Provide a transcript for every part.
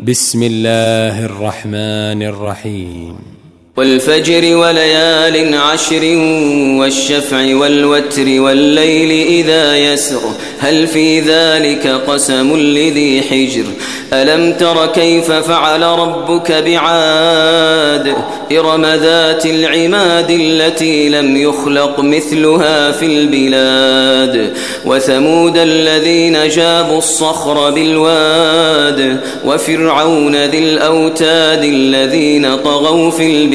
بسم الله الرحمن الرحيم. والفجر وليال عشر والشفع والوتر والليل إذا يسر هل في ذلك قسم لذي حجر ألم تر كيف فعل ربك بعاد إرم ذات العماد التي لم يخلق مثلها في البلاد وثمود الذين جابوا الصخر بالواد وفرعون ذي الأوتاد الذين طغوا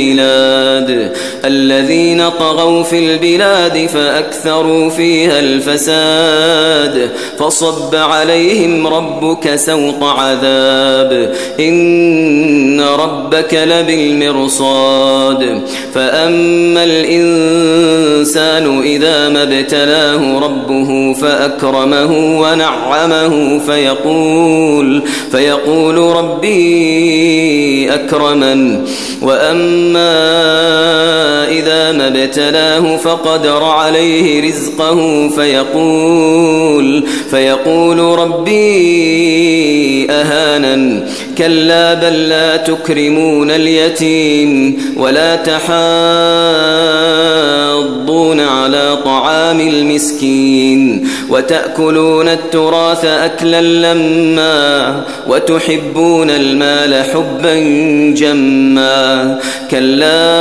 في البلاد فأكثروا فيها الفساد فصب عليهم ربك سوط عذاب إن ربك لبالمرصاد فأما الإنسان إذا ما ابتلاه ربه فأكرمه ونعمه فيقول ربي أكرمن وأما إذا ما ابتلاه فقدر عليه رزقه فيقول ربي أهانن كلا بل لا تكرمون اليتيم ولا تحاضون على طعام المسكين وتأكلون التراث أكلا لما وتحبون المال حبا جما كلا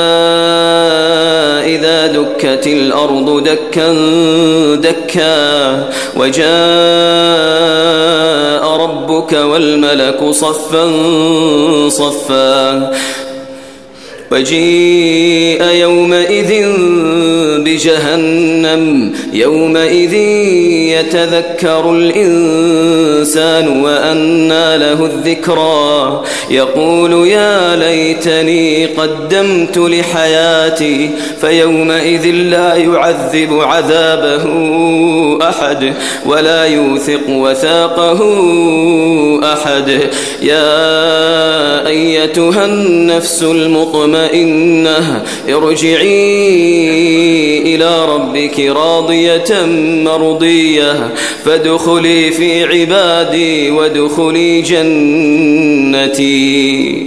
إذا دكت الأرض دكا دكا وجاء ربك والملك صفا صفا وجيء يومئذ بجهنم يومئذ يتذكر الإنسان وأنى له الذكرى يقول يا ليتني قدمت لحياتي فيومئذ لا يعذب عذابه أحد ولا يوثق وثاقه أحد يا أيتها النفس المطمئنة ارجعي إلى ربك راضية مرضية فادخلي في عبادي وادخلي جنتي.